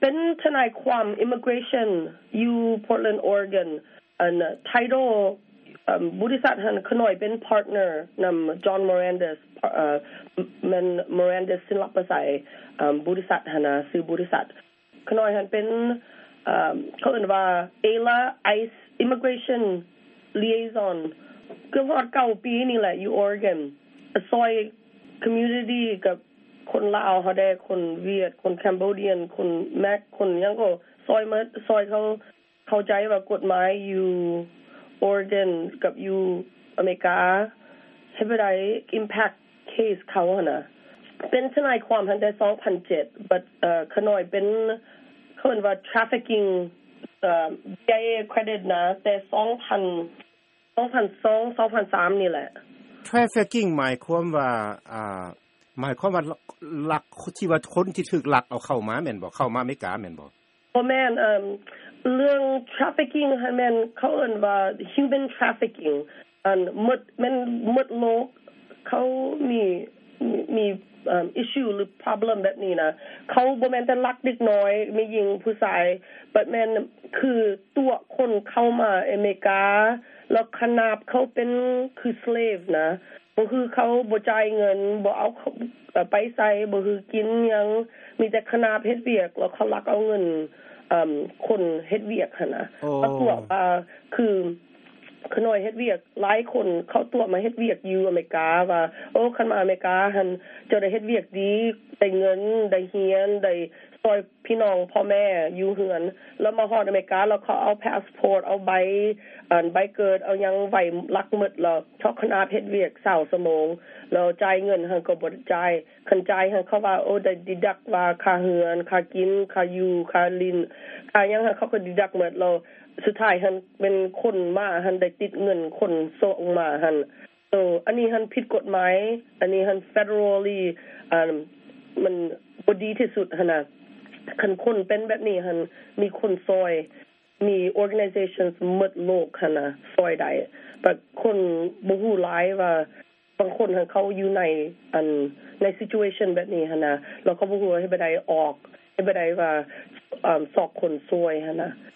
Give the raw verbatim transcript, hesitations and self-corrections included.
เป็นทนายความ immigration อยู่ Portland Oregon อัน title บริษัทหันขน่อยเป็น partner นำ John Morandis เอ่อมัน Morandis สินลับประสายบริษัทหันนะซื้อบริษัทขน่อยหันเป็นเอ่อเขาเรียกว่า เอ แอล เอ ไอ ซี e Immigration Liaison เกือบฮอดเก้าปีนี่แหละอยู่ Oregon ซอย community กับคนลาวเฮาได้คนเวียดคนแคนโบเดียนคนแม็กคนหยังก็ซอยมาซอยเขาเข้าใจว่ากฎหมายอยู่ Oregon กับอยู่อเมริกาให้บ่ได้ impact case เขาหั่นน่ะเป็นทนายความตั้งแต่สองพันเจ็ด but เอ่อขน่อยเป็นเขาเรียกว่า trafficking เอ่อ บี ไอ เอ credit นะแต่สองพัน สองพันสอง สองพันสามนี่แหละ trafficking หมายความว่าอ่าหมายความว่าลักที่ว่าคนที่ถูกลักเอาเข้ามาแม่นบ่เข้ามาอเมริกาแม่นบ่บ่แม่นเอ่อเรื่อง trafficking ให้แม่นเขาเอิ้นว่า human trafficking อันหมดแม่นหมดโลกเขามีมีเอ่อ issue หรือ problem แบบนี้นะเขาบ่แม่นแต่ลักเด็กน้อยไม่ยิงผู้ชาย but แม่นคือตัวคนเข้ามาอเมริกาแล้วขนาบเขาเป็นคือ slave นะบ่คือเขาบ่จ่ายเงินบ่เอาไปใส่บ่คือกินหยังมีแต่ขนาบเฮ็ดเวียกแล้วเขาลักเอาเงินเอ่อคนเฮ็ดเวียกหั่นน่ะก็ตัวอ่าคือขน้อยเฮ็ดเวียกหลายคนเขาตัวมาเฮ็ดเวียกอยู่อเมริกาว่าโอ้คันมาอเมริกาหั่นเจ้าได้เฮ็ดเวียกดีได้เงินได้เรียนได้ซอยพี่น้องพ่อแม่อยู่เฮือนแล้วมาฮอดอเมริกาแล้วเขาเอาพาสปอร์ตเอาใบอันใบเกิดเอาหยังไว้ลักหมดแล้วชอกคณะเฮ็ดเวียกเช้าชั่วโมงแล้วจ่ายเงินหั่นก็บ่ได้จ่ายคันจ่ายหั่นเขาว่าโอ้ได้ดิดักว่าค่าเฮือนค่ากินค่าอยู่ค่าลินค่าหยังหั่นเขาก็ดิดักหมดแล้วสุดท้ายหั่นเป็นคนมาหั่นได้ติดเงินคนส่งมาหั่นโตอันนี้หั่นผิดกฎหมายอันนี้หั่น federally อ่ามันบ่ดีที่สุดหั่นน่ะคันคนเป็นแบบนี้หั่นมีคนซอยมี organizations หมดโลกหั่นน่ะซอยได้แต่คนบ่ฮู้หลายว่าบางคนหั่นเขาอยู่ในอันใน situation แบบนี้หั่นน่ะแล้วเขาบ่ฮู้ให้บ่ได้ออกให้บ่ได้ว่าอ่าสอกคนซวยหั่นน่ะ